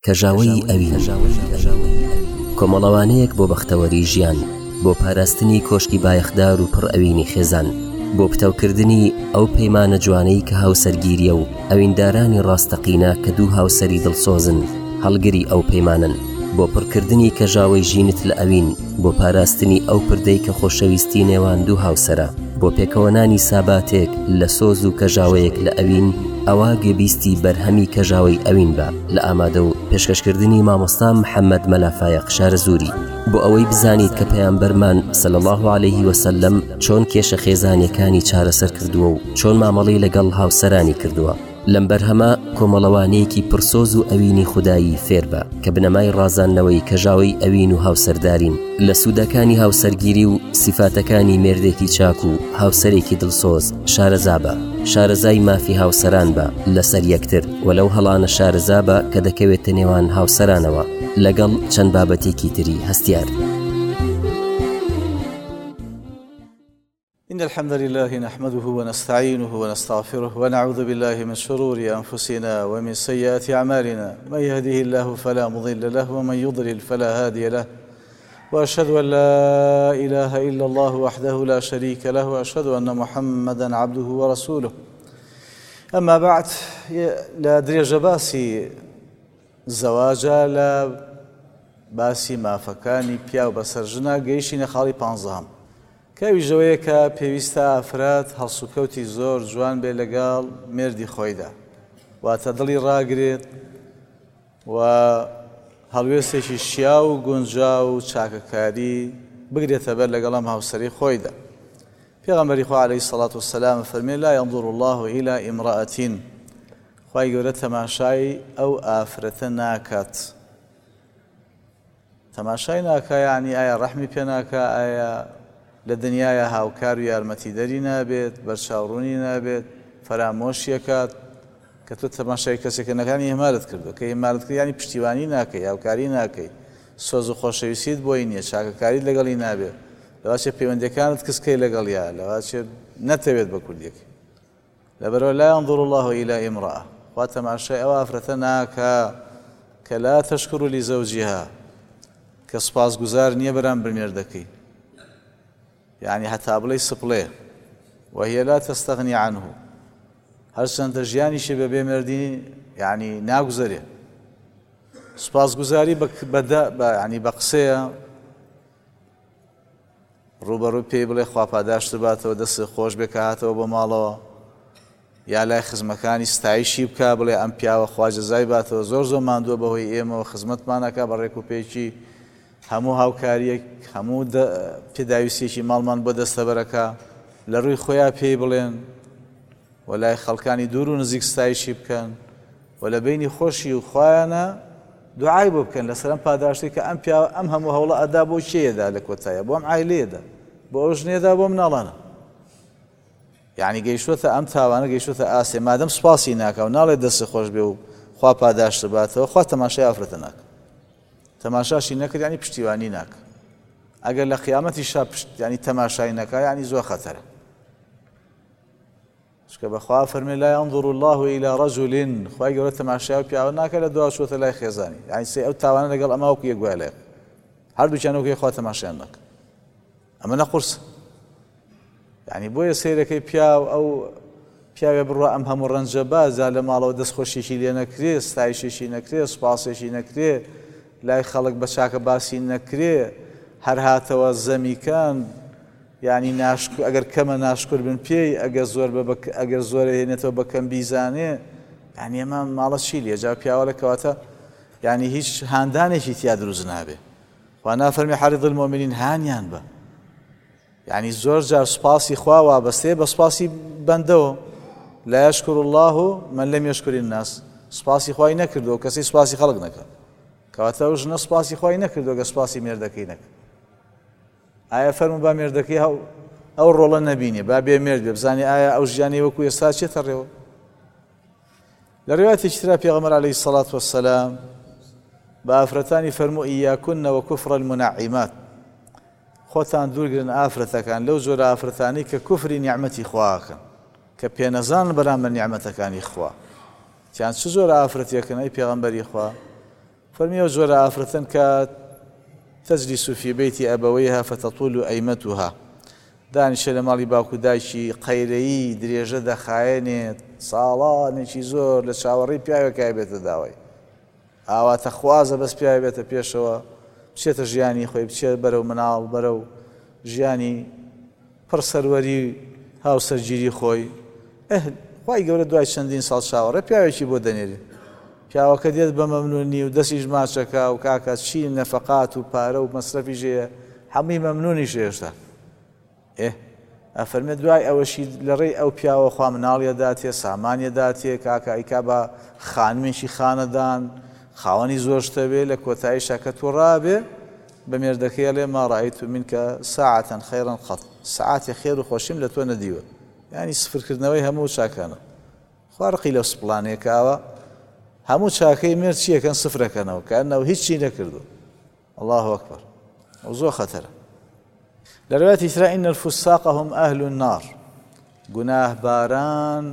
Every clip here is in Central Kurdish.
کەژاوەی ئەوین کۆمەڵەوانەیەک بۆ بەختەوەری ژیان، بۆ پاراستنی کۆشکی بایەخدار و پڕ ئەوینی خێزان، بۆ پتەوکردنی ئەو پەیمانە جوانەی کە هاوسەرگیریە و ئەویندارانی ڕاستەقینە کە دوو هاوسەری دڵسۆزن هەڵگری ئەو پەیمانن، بۆ پڕکردنی کەژاوەی ژینت لە ئەوین، بۆ پاراستنی ئەو پردەی کە خۆشەویستی نێوان دوو هاوسەرە، بۆ پێکەوەنانی ساباتێک لە سۆز و کەژاوەیەک لە ئەوین، ئەوە گوێبیستی بەرهەمی کەژاوەی ئەوین بە لە ئامادە و پێشکەشکردنی مامۆستا محەممەد مەلافایەق شارەزووری، بۆ ئەوەی بزانیت کە پەیامبەرمان صلی الله عليه وسلم چۆن کێشە خێزانیەکانی چارەسەر کردووە و چۆن مامەڵەی لەگەڵ هاوسەرانی کردووە. لەم بەرهەمە کۆمەڵەوانەیەکی پرسۆز و ئەوینی خودایی فێر بە کە بنەمای ڕازاندنەوەی کەژاوەی ئەوین و هاوسەردارین لە سوودەکانی هاوسەرگیری و سیفاتەکانی مێردێکی چاک و هاوسەرێکی دڵسۆز شارەزا بە، شارەزای مافی هاوسەران بە لەسەر یەکتر وەلەو هەڵانە شارەزا بە کە دەکەوێتە نێوان هاوسەرانەوە لەگەڵ چەند بابەتێکی تری هەستیار. إن الحمد لله نحمده ونستعينه ونستغفره ونعوذ بالله من شرور أنفسنا ومن سيئات أعمالنا، من يهده الله فلا مضل له ومن يضلل فلا هادي له، وأشهد أن لا إله إلا الله وحده لا شريك له، وأشهد أن محمدا عبده ورسوله. أما بعد، لا دريج باسي زواجا لا باسي ما فكاني بياو بسرجنا جيشين خالي بانزهم کەوی ژەوەیە کە پێویستە ئافراد هەڵسوکەوتی زۆر جوان بێ لەگەڵ مێردی خۆیدا، واتە دڵی ڕاگرێت و هەڵوێستێکی شیا و گونجا و چاکەکاری بگرێتە بەر لەگەڵ ئەم هاوسەری خۆیدا. پێغەمبەری خوا عەلەیهی سەڵات وسەلام فەرمێ لا ينظر الله إلى امرأة، خوای گەورە تەماشای ئەو ئافرەتە ناکات. تەماشای ناکا یعنی ئایا ڕەحمی پێ ناکا، ئایا لە دنیاە هاوکار و یارمەتیدەری نابێت، بەرچاوڕوونی نابێت، فەرامۆشیەکات کە تۆ تەماشای کەسێکەکانی هێمارت کردو، کە هێمارت کرد ینی پشتیوانی ناکەی، هاوکاری ناکەی، سۆز و خۆشەویستیت بۆی نییە، چاکەکاریت لەگەڵی نابێت، لەواشێ پەیوەندیەکانت کەسکەی لەگەڵیا، لەواشێ نەتەوێت بە کوردیەکەی. لەبەرەوە لا ينظر الله إلى امرأة، خوا تەماشای ئەو ئافرەتە ناکا کە لا تشکر لزەوجها، کە سوپاسگوزار نییە بەرامبەر مێردەکەی، يعني حتى بڵێ سپڵێ، وهي لا تستغني عنه، هەرچەندە ژیانیشی بەبێ مێردی يعني ناگوزەرێ. سوپاسگوزاری يعني بە قسەیە ڕوبەڕووی پێی بڵێ خوا پاداشت باتەوە، دەست خۆش بێ کە هاتەوە بۆ ماڵەوە، یا لای خزمەکانی ستایشی بکە بڵێ ئەم پیاوە خوا جەزای باتەوە، زۆر زۆر ماندووە بەهۆی ئێمەوە خزمەتمانەکە بە ڕێک و پێکی هەموو هاوکاریەک، هەموو پێداویستێکی ماڵمان بۆ دەستەبەرەکە لە ڕووی خۆیان پێی بڵێن و لای خەڵکانی دوور و نزیک ستایشی بکەن و لە بینی خۆشی و خۆیانە دوعای بۆ بکەن لەسەر ئەم پاداشتی کە ئەم پیاوە ئەم هەموو هەوڵە ئەدا بۆ کێیەدا لە کۆتایە، بۆ ئەم عایلەیەدا، بۆ ئەو ژنێدا، بۆ مناڵانە. یعنی گەیشتوتە ئەم تاوانە، گەیشتوتە ئاسێ، مادەم سوپاسی ناکە و ناڵێت دەستی خۆش بێ و خوا پاداشت باتەوە، خوا تەماشای ئافرەتە ناکە، تەماشاشی نەکرد ینی پشتیوانی ناکە. ئەگەر لە قیامەتی شا ینی تەماشای نەکا ینی زۆر خەتەرە. چکە بەخوا فەرمێ لا ينظر الله إلى رجل، خوای گەورە تەماشای ئەو پیاوە ناکە لە دوا چۆتە لای خێزانی، ینی سێ ئەو تاوانە لەگەڵ ئەمە وەکو یەک گوای لایە، هەردووکیان وەکو یەک خوا تەماشایان ناکە. ئەمە نەقورسە. ینی بۆیە سەیرەکەی پیاو ئەو پیاوێ بڕوا ئەم هەموو ڕەنجە بازا لە ماڵەوە دەستخۆشیێکی لێ نەکرێ، ستایشێکی نەکرێ، سوپاسێکی نەکرێ، لای خەڵک بە چاکە باسی نەکرێ، هەر هاتەوە زەمیکان، یعنی ئەگەر کەمە ناشکر بن پێی، ئەگەر زۆر هێنێتەوە بە کەم بیزانێ، یعنی ئەمە ماڵە چی لێ جا پیاوە لە کەواتە یعنی هیچ هاندانێکی تیا دروست نابێ. خوا نافەرمی حەریض المؤمنین هانیان بە، یعنی زۆر جار سوپاسی خوا وابەستەیە بە سوپاسی بەندەوە، لا يشكر الله من لم يشكر الناس، سوپاسی خوای نەکردەوە کەسی سوپاسی خەڵک نەکات، کەواتە ئەو ژنە سوپاسی خوای نەکردەوە گە سوپاسی مێردەکەی نەکرد. ئایا فەرموو با مێردەکەی ئەو ڕۆڵە نەبینێ، با بێ مێرد بێ، بزانێ ئایا ئەو ژیانی وەکو ئێستا چێتە ڕێوە. لە ڕێواتێکی ترا پێغەمبەر عەلەیهی سەڵات وەسەلام بە ئافرەتانی فەرموو ئیاکن وەکوفڕ المنعیمات، خۆتان دوورگرن ئافرەتەکان لەو جۆرە ئافرەتانی کە کوفری نیعمەتی خواکەن، کە پێنەزان بەرامبەر نیعمەتەکانی خوا. چیان چ زۆر ئافرەتێکن ئەی پێغەمبەری خوا، فەرمیەوە جۆرە ئافرەتەن کە تەجلیس فی بەیتی ئەبەوەیها فتەطول ئەیمەتها دانیشە لە ماڵی باوکو دایکی قەیرەیی درێژە دەخایەنێت ساڵانێکی زۆر لە چاوەڕێی پیاوێکای بێتە داوای ئاواتە خوازە بەس پیاوی بێتە پێشەوە بچێتە ژیانی خۆی بچێت بەرەو مناڵ بەرەو ژیانی پڕ سەروەری هاوسەرگیری خۆی خوای گەورە دوای چەندین ساڵ چاوەڕێ پیاوێکی بۆ دەنێری پیاوەکە دێت بە مەمنونی و دەستیش ماچەکە و کاکە چی نەفەقات و پارە و مەسرەفی ژێیە هەمووی مەمنونیش هێشتا ئەفەرمێت دوای ئەوەشی لە ڕێی ئەو پیاوە خوا مناڵیەداتێ سامانیەداتێ کاکە ئەیکا بە خانمێکی خانەدان خاوەنی زۆر شتە بێ لە کۆتایی شەکە تۆ ڕابێ بە مێردەکەی لێ ما ڕایت منکە ساعەتەن خەیڕەن قەط ساعاتی خێر و خۆشیم لە تۆ نەدیوە ینی سفرکردنەوەی هەموو چاکانە خوارقی لەو سپڵانێکاوە هەموو چاکەی مێرد چیەکەن سفرەکەنەوە کەنەوە هیچی نەکردو الله ئەکبەر ئەو زۆر خەتەرە لە ڕوايەتی ترا ئین الفساق هم ئەهل النار گوناهباران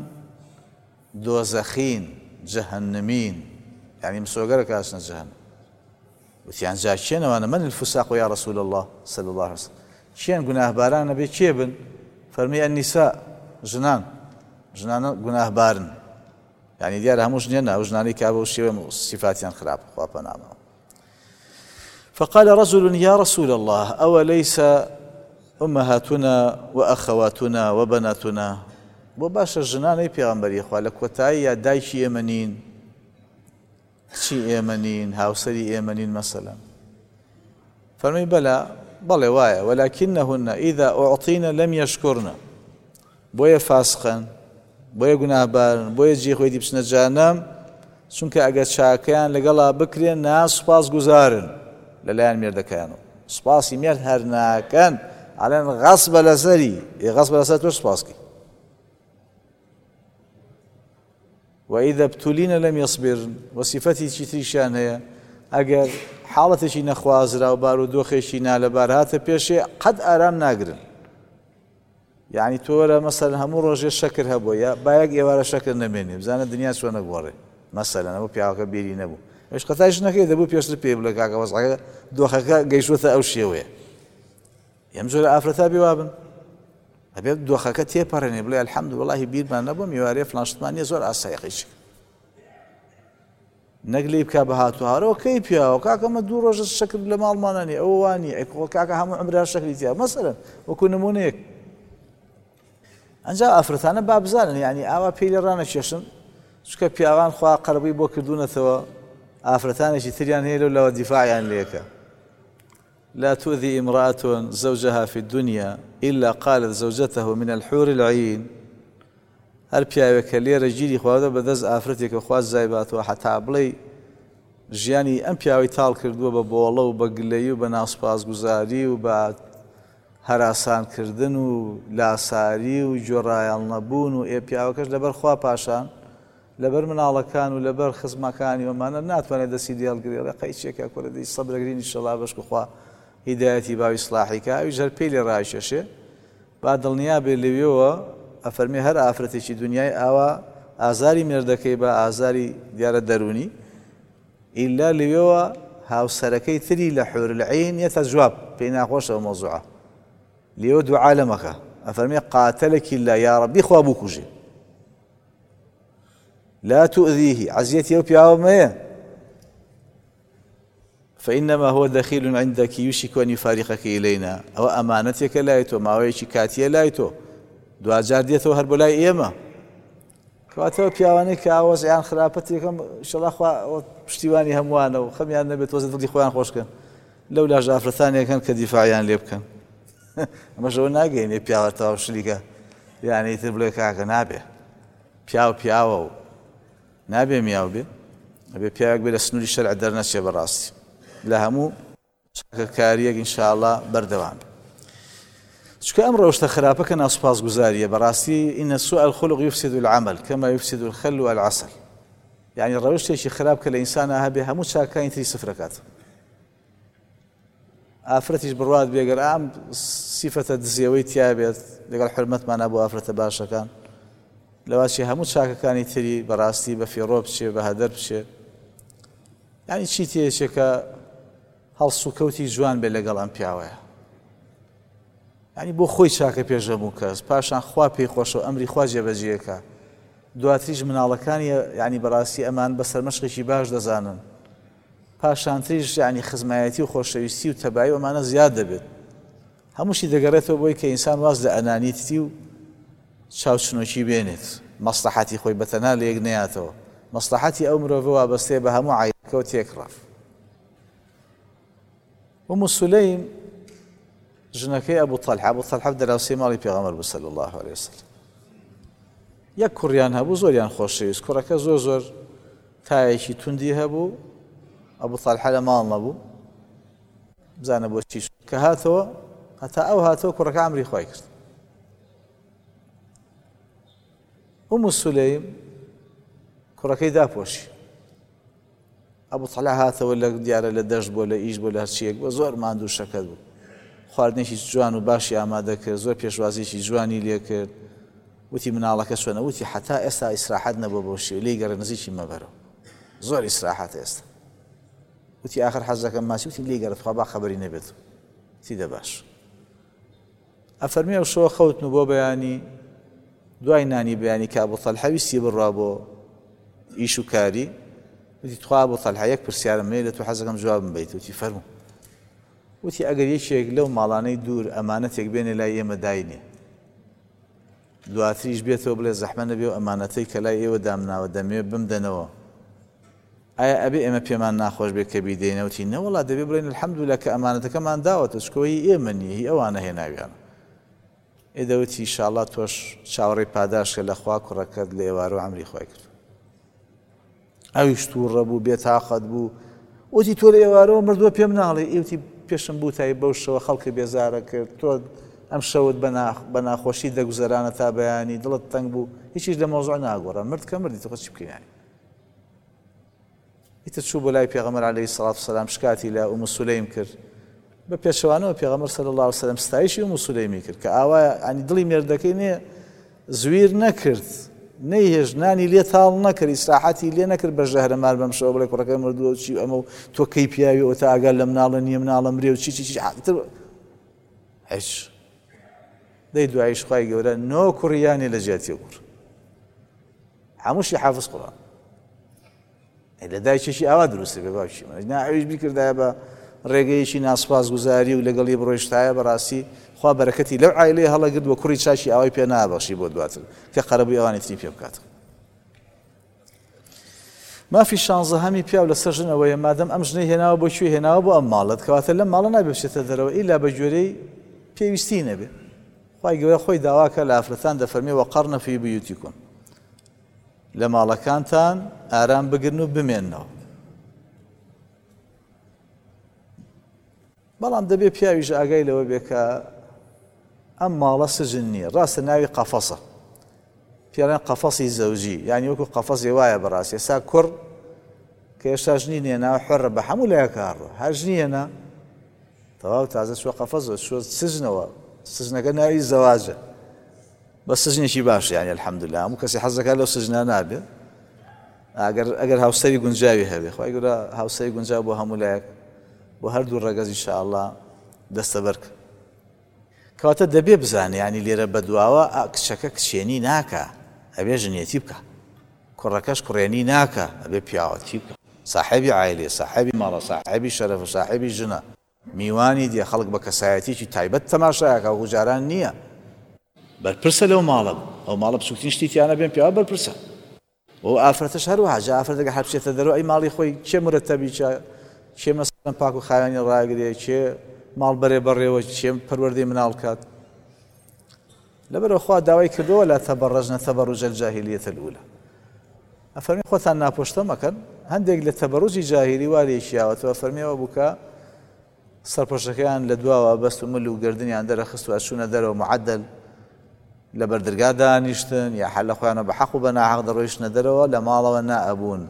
دۆزەخین جەهەنەمین یعنی مسۆگەرە کاسنە جەهەنەم وتیان جا کێنەوانە من الفساق یا رسول الله صلى الله عليه وسلم کێن گوناهبارانە بێ کێ بن فەرمی النساء ژنان گوناهبارن يعني دیارە هەموو ژنێنە ئەو ژنانەی کا بەو شێوە صفاتیان خراپ خوا پەنامەوە فقال رجل يا رسول الله أوليس أمهاتنا وأخواتنا وبناتنا بۆ باشە ژنانەی پێغەمبەری خوا لە کۆتایی یا دایکی ئێمە نین کچی ئێمە نین هاوسەری ئێمە نین مەسەلەن فەرمی بەڵێ وایە ولكنهن إذا أعطينا لم يشكرن بۆیە فاسقن بۆیە گوناهبارن بۆیە جێ خۆی دیبچنە جەهەنەم چونکە ئەگەر چاکەیان لەگەڵا بکرێن ناسوپاس گوزارن لەلایەن مێردەکەیانەوە سوپاسی مێرد هەر ناکەن ئەڵێن غەسبە لەسەری غەسبە لەسەر تۆ سوپاسکەی وإذا ابتلين لم يصبرن وصفتي تریشیان هەیە ئەگەر حاڵەتێکی نەخوازرا و بارودۆخێکی نالەبار هاتە پێشێ قەت ئارام ناگرن یعنی تۆرە مەسەلەن هەموو ڕۆژێ شەکر هەبووە یا بایەک ئێوارە شەکر نەمێنێ بزانە دنیا چۆن نەگۆڕێ مەسەلەن ئەوە پیاوەکە بیری نەبوو ئەوش قەتایش نەکەی دەبوو پێشتر پێ بڵێ کاکە وەزعەکە دۆخەکە گەیشتووەتە ئەو شێوەیە ئەم جۆرە ئافرەتا بێوا بن ئەبێت دۆخەکە تێپەڕێنێ بڵێ الحەمد وەڵاهی بیرمان نەبووە میوارێ فڵان شتمان نییە زۆر ئاسایقیش نەک لێی بکا بە هاتوهارەوە کەی پیاوە کاکەمە دوو ڕۆژە شەکر لە ماڵمانانی ئەوە وانی کاکە هەموو عمرا شەکری تیا مەسەلەن وەکو نمونەیەک ئەنجا ئافرەتانە با بزانن یعنی ئاوا پێی لێ ڕانەکێشن چکە پیاوان خوا قەرەبووی بۆ کردوونەتەوە ئافرەتانێکی تریان هەیە لەوە دیفاعیان لێکە لا تؤذي امرأة زوجها في الدنيا إلا قالت زوجته من الحور العين هەر پیاوێکە لێرە گیری خواردە بەدەست ئافرەتێکە خواست زایباتەوە حتا بڵێ ژیانی ئەم پیاوەی تاڵ کردووە بە بۆڵە و بە گلەیی و بە ناسپاسگوزاری و بە هەراسانکردن و لاساری و جۆڕایان نەبوون و پیاوەکەش لەبەر خوا پاشان لەبەر مناڵەکان و لەبەر خزمەکانی ئەمانە ناتوانێت دەستی دێڵگرێ قەیچێکە کوردی سەبرەگرینی شەڵا بەشک خوا هیدایەتی باوی سلاحیکە ئەوی ژەر پێی لێ ڕایکێشێ با دڵنیا بێ لەوێەوە ئەفەرمێ هەر ئافرەتێکی دنیای ئاوا ئازاری مێردەکەی بە ئازاری دیارە دەرونی ئیلا لەوێەوە هاوسەرەکەی تری لە حورالعین یەتە جواب پێی ناخۆشەوە مۆزوعە لێوە دوعا لە مەکە ئەفەرمێ قاتەلەکی لا یا ڕەبی خوا بکوژێ لا تؤذيه عزيتي أو بيعومية فإنما هو دخيل عندك يوشك أن يفارقك إلينا أو أمانتك لايتو ما ويشي كاتية لايتو دو جار ديتو هربو لاي إيما كواتو بيعواني كاوز عن خرابتكم إن شاء الله خوا پشتیوانی هەمووانە و خەمیان نەبێت وەزت دڵی خۆیان خۆشکەن لەو لاژ ئافرەتانێکن کە دیفاعیان لێ بکەن ئەمەشەوە ناگەینێ پیاوەتەوە شلیکە یعنی تر بڵێ کاکە نابێ پیاوە و نابێ میاو بێ ئەبێ پیاوێک بێ لە سنووری شەرع دەرنەچێ بەڕاستی لە هەموو چاکەکاریەک ئینشاءالله بەردەوام بێ چونکە ئەم ڕۆشتە خراپەکە ناسوپاسگوزاریە بەڕاستی ئینە سوء الخلق يفسد العمل كما يفسد الخل والعسل يعني ڕەوشتێکی خراپ کە لە ئینسانە هەبێ هەموو چاکانی تری سفرەکات ئافرەتیش بڕوات بێگەر ئام سیفەتە دزیەوەی تیا بێت لەگەڵ حرمەتمانە بۆ ئافرەتە باشەکان لەواشی هەموو چاکەکانی تری بەڕاستی بە فێڕۆ بچێ بە هەدەر بچێ یعنی چی تێچێکە هەڵسوکەوتی جوان بێ لەگەڵ ئەم پیاوەیە، یعنی بۆ خۆی چاکە پێشەموو کەس، پاشان خوا پێی خۆشەوە ئەمری خوا جێبەجێەکە، دواتریش مناڵەکانی یعنی بەڕاستی ئەمان بەسەر مەشقێکی باش دەزانن، پاشانتریش یعنی خزمایەتی و خۆشەویستی و تەبایی ئەمانە زیاد دەبێت. هەمووشی دەگەڕێتەوە بۆی کە ئینسان واز لە ئەنانیتی و چاوچنۆکی بێنێت، مەسلحەتی خۆی بەتەنها لە یەک نەیاتەوە، مەسلحەتی ئەو مرۆڤ وابەستەیە بە هەموو عایلەکەوە تێکڕاف. ئوم سولەیم ژنەکەی ئەبوو تەلحە دەراوسێ ماڵی پێغەمبەر بوو صلی الله علیه وسلم. یەک کوڕیان هەبوو زۆریان خۆشەویست، کوڕەکە زۆر تایەکی توندی هەبوو، ئەبوو تەلحە لە ماڵ نەبوو، بزانە بۆچی کە هاتەوە هەتا ئەو هاتەوە کوڕەکە ئەمری خوای کرد. ئوم سولەیم کوڕەکەی داپۆشی، ئەبوو تەلحە هاتەوە لە دیارە لە دەشت بۆ لە ئیش بۆ لە هەرچیەک بۆ زۆر ماندوو شەکەت بوو، خواردنێکی جوان و باشی ئامادە کرد، زۆر پێشوازیی جوانی لێ کرد، وتی مناڵەکە چۆنە، وتی حتا ئێستا ئیسراحەت نەبوو بۆ شێ لێی گەڕە نزیکی مەبەرەوە، زۆر ئیسراحەت ئێستا، وتی آخر حەزەکەم ماسی، وتی لێی گەڕێت خوا با خەبەری نەبێت، تی دە باش. ئەفەرمی ئەو شەوە خەوتن بۆ بەیانی دوای نانی بەیانی کە ئەبوو تەلحە ویستی بڕوا بۆ ئیش و کاری، وتی تخوا ئەبوو تەلحە یەک پرسیارم هەیە لە تۆ حەزەکەم جوابم بدەیت، وتی فەرموو. وتی ئەگەر یەکێک لەو ماڵانەی دوور ئەمانەتێک بێنێ لای ئێمە داینێ، دواتریش بێتەوە بڵێ زەحمە نەبێ و ئەمانەتەی کە لای ئێوە دامناوە دەمێ بمدەنەوە، ئایا ئەبێ ئێمە پێمان ناخۆش بێت کە بیدەینەوتی نەوەڵا دەبێ بڵێن الحەمدولillah کە ئەمانەتەکەمان داوەتە چکۆی ئێمە نیە، هی ئەوانە هێناویانە. ئێدەوتی ئینشاءالله تۆش چاوەڕێی پاداشکە لە خوا کوڕەکەت لە ئێوارەوە ئەمری خوای کرد. ئەویش تووڕە بوو بێتاقەت بوو، وتی تۆ لە ئێوارەوە مردووە پێم ناڵێ، ئێوتی پێشم بوو تای بەو شەوە خەڵکی بێزارە کرد، تۆ ئەم شەوت بە ناخۆشی دەگوزەرانە تا بەیانی دڵت تەنگ بوو، هیچیش لە مەوزوع ناگۆڕە، مرد کە مردی تۆ چی بکەیانی. ئیتر چوو بۆ لای پێغەمبەر عەلەیهی سەڵات وسەلام شکاتی لە ئوم سولەیم کرد، بە پێشەوانەوە پێغەمبەر صلی الله علیه وسلم ستایشی ئوم سولەیمی کرد کە ئاوایە ئەنی دڵی مێردەکەی نێ زویر نەکرد، نەیهێژ نانی لێ تاڵ نەکرد، ئیسراحەتی لێ نەکرد بە ژەهرەمار بەم شەوە بڵێ کوڕەکەی مردووە چی ئەمە و تۆ کەی پیاوی ئەوە تا ئاگار لە مناڵە نییە مناڵە مرێ و چی هیچ. دەی دواییش خوای گەورە 9 کوڕیانی لە جیاتی کوڕ، هەمووشی حافظ قورئان، لە دایکێکی ئاوا دروستە بێ باوکی من ناویش بیکردایە بە ڕێگەیەکی ناسپاسگوزاری و لەگەڵی بڕۆیشتایە بەڕاستی خوا بەرەکەتی لەو عایلەیە هەڵەگرت وە کوڕی چاکی ئاوای پێ نابەخشی بۆ دواتر کە قەرەبووی ئەوانی تری پێ بکات. مافی 16 هەمی پیاو لەسەر ژنەوەیە مادەم ئەم ژنەی هێناوە بۆ کوێ هێناوە بۆ ئەم ماڵت، کەواتە لەم ماڵە نابێ بچێتە دەرەوە ئیلا بە گوێرەی پێویستی نەبێ. خوای گەورە خۆی داواکە لە ئافرەتان دەفەرمێ وەقەرنە فی بیوتیکم، لە ماڵەکانتان ئارام بگرن و بمێننەوە. بەڵام دەبێ پیاویش ئاگای لەوە بێ کە ئەم ماڵە سجن نییە، ڕاستە ناوی قەفەسە، پیاڵیان قەفەسی زەوجی، یعنی وەکو قەفەسی وایە بەڕاستی. ئێستا کوڕ کە هێشتا ژنی نێناوە حۆرە بە هەموو لایەکارڕە، هەر ژنیەنە تەواو تازە چوە قەفەزەوە چوە سجنەوە، سجنەکە ناوی زەواجە بە سجنێکی باش، یعنی الحەمدولillah هەموو کەسی حەزەکات لەو سجنە نابێ ئەگەر هاوسەری گونجاوی هەبێ. خوای گەورە هاوسەری گونجاو بۆ هەموو لایەک بۆ هەردوو ڕەگەز ئینشاءالله دەستەبەرکە. کەواتە دەبێ بزانێ ینی لێرە بەدواوە کچەکە کچێنی ناکە، ئەبێ ژنێتی بکە، کوڕەکەش کوڕێنی ناکە، ئەبێ پیاوەتی بکە، ساحێبی عایلێ، ساحێبی ماڵە، ساحێبی شەرەفە، ساحێبی ژنە، میوانی دیە خەڵک بە کەسایەتیی تایبەت تەماشایەکە و جاران نییە. بەرپرسە لەو ماڵە، ئەو ماڵە بچووکترین شتیانە بێن پیاوە بەرپرسە. و ئافرەتەش هەروەها جا ئافرەتەکە هەر بچێتە دەرەوە ئەی ماڵی خۆی چێ مرەتەبی چێ مەسەڵەن پاک و خاوێنی ڕاگرێ، چێ ماڵ بەرێ بەڕێوە، چێ پەروەردەی مناڵ کات. لەبەرەوە خوا داوای کردەوە لا تەبەڕەجنە تەبەڕوج الجاهلیەة الأولى. ئەفەرمی خۆتان ناپۆشتە مەکەن، هەندێک لە تەبەڕوجی جاهیلی وارێکیاوەتەوە فەرمیەوە بووکە سەرپۆشەکەیان لە دواوە بەست و مل و گردنیان دەرەخست و ئەچوونە دەرەوە معەدەل لە بەردرگا دانیشتن یا حەل لە خۆیانە بە حەق و بە ناحەق دەڕۆیشتنە دەرەوە لە ماڵەوە نائەبوون.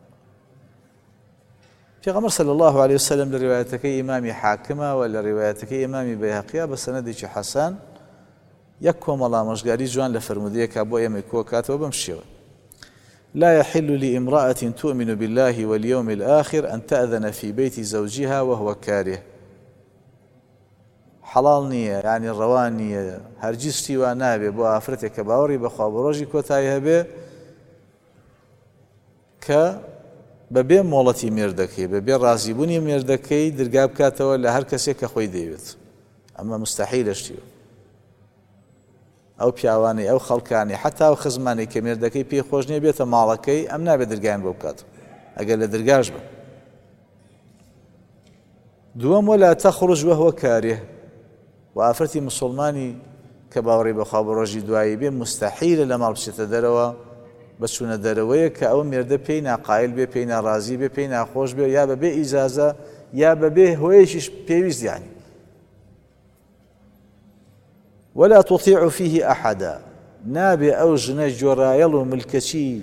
پێغەمبەر صلی الله عليه وسلم لە ڕیوایەتەکەی ئیمامی حاکمە و لە ڕیوایەتەکەی ئیمامی بەیهەقیە بە سەنەدێکی حەسەن یەک کۆمەڵ ئامۆژگاری جوان لە فەرمودەیەکە بۆ ئێمە کۆ کاتەوە بەم شێوە. لا يحل لامرأة تؤمن بالله واليوم الآخر أن تأذن في بيت زوجها وهو كاره. حەڵاڵ نییە، یعنی ڕەوان نییە هەرگیز شتیوان نابێ بۆ ئافرەتێک کە باوەڕی بەخوا بە ڕۆژی کۆتایی هەبێ کە بەبێ مۆڵەتی مێردەکەی بەبێ ڕازیبوونی مێردەکەی دەرگا بکاتەوە لە هەر کەسێک کە خۆی دەیەوێت. ئەمە مستەحیلە شتیوە. ئەو پیاوانەی ئەو خەڵکانی حتا ئەو خزمانەی کە مێردەکەی پێی خۆش نییە بێتە ماڵەکەی ئەم نابێت دەرگایان بۆ بکات ئەگەر لە دەرگاش بە. دووەم وەلا تەخڕج وەهوە کارێ، و ئافرەتی مسڵمانی کە باوەڕی بەخوا بە ڕۆژی دوایی بێ مستەحیلە لە ماڵ بچێتە دەرەوە بە چوونە دەرەوەیە کە ئەو مێردە پێی ناقایل بێ، پێی ناڕازی بێ، پێی ناخۆش بێ، یا بەبێ ئیجازە یا بەبێ هۆیەشیش پێویست یانی. ولا تطيع فيه أحدا، نابێ ئەو ژنە جۆرایەڵ و ملکەچی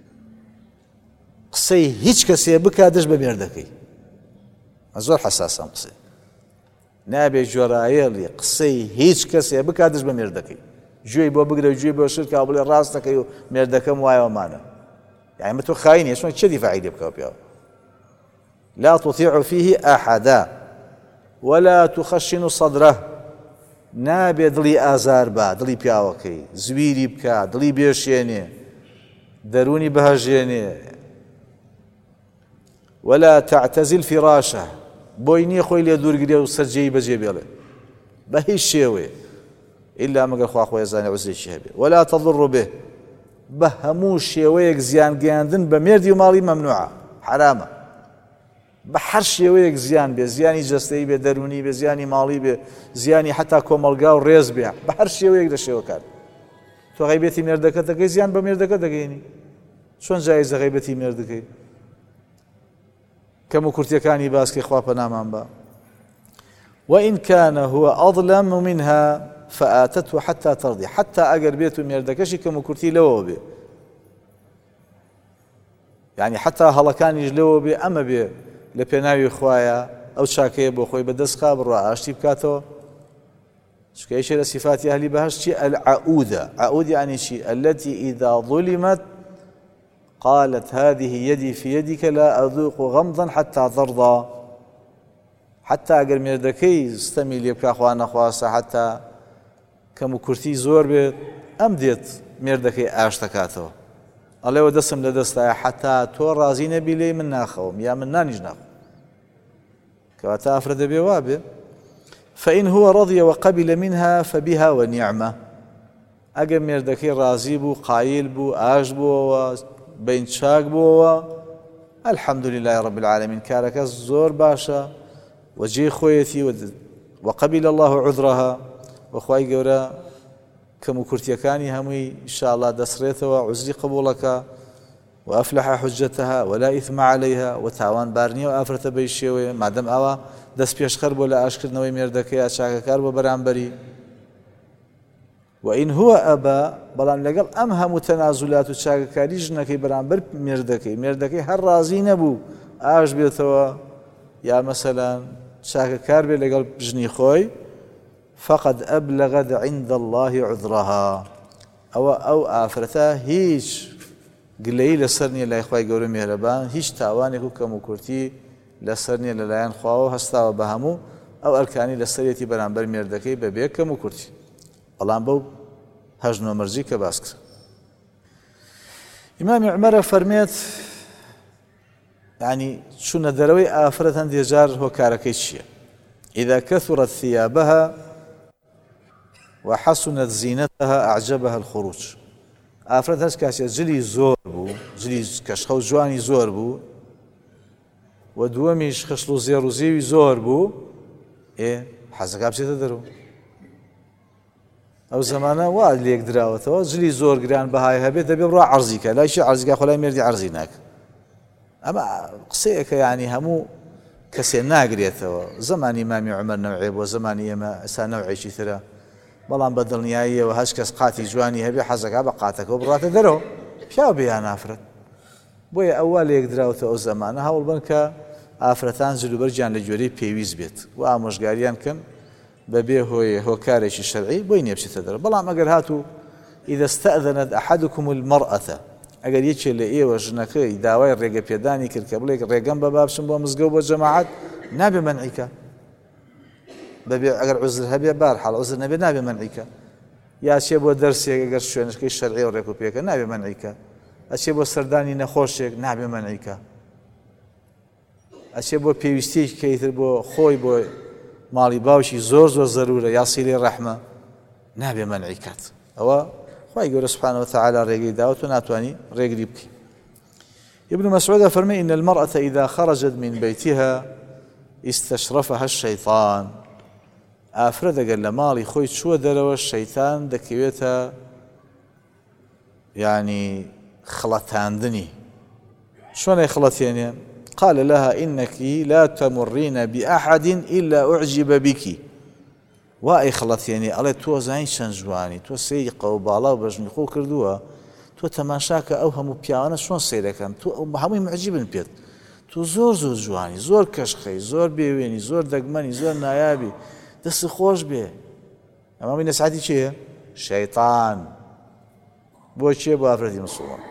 قسەی هیچ کەسێ بکات دەست بە مێردەکەی. زۆر حەساسە ئەم قسەی. نابێ جۆرایەڵی قسەی هیچ کەسێ بکات دەست بە مێردەکەی، گوێی بۆ بگرە و گوێی بۆ شرکا بڵێ ڕاست دەکەی و مێردەکەم وایەوەمانە، یعنی تۆ خاینی چۆن چه دیفاعی لێ بکەوە پیاوە. لا تطيع فيه أحدا ولا تخشن صدره، نابێ دڵی ئازار بە دڵی پیاوەکەی، زویری بکە، دڵی بێشێنێ، دەرونی بەهەژێنێ. ولا تعتزل فراشه، بۆی نییە خۆی لێ دوورگرێ و سەرجەی بەجێ بێڵێ بە هیچ شێوەیە ئیلا مەگەر خوا خۆی ئەزانێ عوزرێکی هەبێ. ولا تضر به، بە هەموو شێوەیەک زیان گەیاندن بە مێردی و ماڵی مەمنوعە، حرامە. بە هەر شێوەیەک زیان بێ، زیانی جەستەیی بێ، دەرونی بێ، زیانی ماڵی بێ، زیانی حتا کۆمەلگا و ڕێز بێ، بە هەر شێوەیەک لە شێوەکات. تۆ غەیبەتی مێردەکەت دەکەی، زیان بە مێردەکە دەگەینی. چۆن جایزە غەیبەتی مێردەکەی؟ کەم و کورتیەکانی باسکەی خوا پەنامان بە. وإن كان هو أظلم منها فآتته حتى ترضي، حتى ئەگەر بێت و مێردەکەشی کەم و کورتی لەوە بێ، یعنی حتا هەڵەکانیش لەوە بێ، ئەمە بێ لە پێناوی خوایە ئەو چاکەیە بۆ خۆی بەدەستخا بڕوا ئاشتی بکاتەوە. چکە یەکێ لە صفاتی ئەهلی بەهەشت چی؟ العەئودە. عەئود یعنی چی؟ التي إذا ظلمت قالت هذه يدي في يدك لا أذوق غمضا حتى ترضى. حتى ئەگەر مێردەکەی ستەمی لێ بکا خوا نەخواسە، حتا کەم و کورتی زۆر بێت، ئەم دێت مێردەکەی ئاشتەکاتەوە، ئەڵێوە دەستم لە دەستایە حتا تۆ ڕازی نەبی لێ من ناخەوم یا من نانیش ناخەوم، کەواتە ئافرەت دەبێ وا بێ. فإن هو رضي وقبل منها فبها ونعمة، ئەگەر مێردەکەی ڕازی بوو، قایل بوو، ئاش بووەوە، بین چاک بووەوە، الحمد لله رب العالمين، کارەکە زۆر باشە وەجێی خۆیەتی وقبل الله عذرها، وەخوای گەورە کەم و کورتیەکانی هەمووی ئینشاءالله دەسڕێتەوە، عوزری قبوڵەکە، وأفلح حجتها ولا إثم عليها، وتاوان بارنیە و ئافرەتە بەی شێوەیە مادەم ئەوە دەست پێشخەر بۆ لە ئاشکردنەوەی مێردەکەیە، چاکەکار بۆ بەرامبەری. وإن هو أبا، بەڵام لەگەڵ ئەم هەموو تەنازولات و چاکەکاری ژنەکەی بەرامبەر مێردەکەی هەر ڕازی نەبوو ئاش بێتەوە یا مەسەلەن چاکەکار بێ لەگەڵ ژنی خۆی، فقد أبلغت عند الله عذرها، ئەو ئافرەتە هیچ گلەیی لەسەر نییە لای خوای گەورە مێهرەبان، هیچ تاوانێک و کەم و کورتی لەسەر نییە لەلایەن خواوە، هەستاوە بە هەموو ئەو ئەرکانی لەسەرێتی بەرامبەر مێردەکەی بەبێ کەم و کورتی. بەڵام بەو هەژنۆ مەرجی کە باس کرد. ئیمامی عومەرە فەرمێت یعنی چوونە دەرەوەی ئافرەت هەندێک جار هۆکارەکەی چییە؟ إذا كثرت ثيابها وحسنت زينتها أعجبها الخروج. ئافرەت هەست کاسێ جلی زۆر بوو، جلی کەشخە و جوانی زۆر بوو، و دووەمیش خشل و زێڕ و زێوی زۆر بوو، حەزەکە بچێتە دەرەوە. ئەو زەمانە وا لێک دراوەتەوە، جلی زۆر گران بەهای هەبێت دەبێ بڕوا عەرزیکە، لایشی عەرزیکە خۆلای مێردی عەرزی ناکە. ئەمە قسەیەکە یعنی هەموو کەسێ ناگرێتەوە. زمانی ئیمامی عومەر نەوعێ بووە، زمانی ئێمە ئێستا نەوعێکی ترە، بەڵام بە دڵنیاییەوە هەچ کەس قاتی جوانی هەبێ حەزەکە بە قاتەکە و بڕاتە دەرەوە، پیاو بێ یان ئافرەت. بۆیە ئەووا لێک دراوەتە ئەو زەمانە هەوڵ بن کە ئافرەتان جلوبەرجیان لە گوێرەی پێویست بێت و ئامۆژگاریان کەن بەبێ هۆکارێکی شەرعی بۆی نییە بچێتە دەرەوە. بەڵام ئەگەر هاتوو إذا استأذنت أحدكم المرأة ئەگەر یەکێ لە ئێوە ژنەکەی داوای ڕێگە پێدانی کرد کە بڵێ ڕێگەم بە بابچم بۆ مزگەوت بۆ جەماعەت نابێ مەنعیکە بەبێ ئەگەر عوزر هەبێ بارحاڵ عوزر نەبێ نابێ مەنعیکە یا چێ بۆ دەرسێک ئەگەر شوێنشکەی شەرعی و ڕێکوپێکە نابێ مەنعیکە ئەچێ بۆ سەردانی نەخۆشێک نابێ مەنعیکە ئەچێ بۆ پێویستیەکی کەیتر بۆ خۆی بۆ ماڵی باوشی زۆر زۆر زەرورە یا سیلەی ڕەحمە نابێ مەنعیکات ئەوە خوای گەورە سبحانه وتعالى ڕێگەی داوە تۆ ناتوانی ڕێگری بکەی. ابن مسعود فرمي إن المرأة إذا خرجت من بيتها استشرفها الشيطان ئافرەت ئەگەر لە ماڵی خۆی چووە دەرەوە شەیتان دەکەوێتە یعنی خڵەتاندنی شلون خڵەتێنێ قال لها إنك لا تمرين بأحد إلا أعجب بك وای خڵەتێنێ ئەڵێ تۆ زانی چەند جوانی تۆ سەیری قەوباڵا و بەژنی خۆ کردووە تۆ تەماشاکە ئەو هەموو پیاوانە چۆن سەیرەکەن تۆ هەمووی معجیبن پێت تۆ زۆر زۆر جوانی زۆر کەشخەی زۆر بێوێنی زۆر دەگمەنی زۆر نایابی دەست خۆش بێ ئەمە نەسعەتی چییە؟ شەیطان بۆ چییە بۆ ئافرەتی مسڵمان